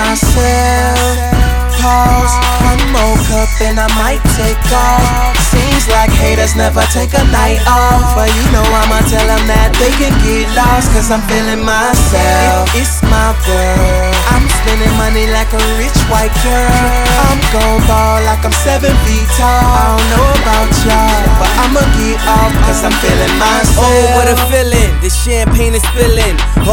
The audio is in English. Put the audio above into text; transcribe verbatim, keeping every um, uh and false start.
myself. Pause, one more cup and I might take off. Seems like haters never take a night off, but you know I'ma tell them that they can get lost, cause I'm feeling myself. It's my world, I'm spending money like a rich white girl. I'm gon' ball like I'm seven feet tall. I don't know about y'all, but I'ma get off cause I'm feeling myself. Oh, what a feeling, the champagne is spilling.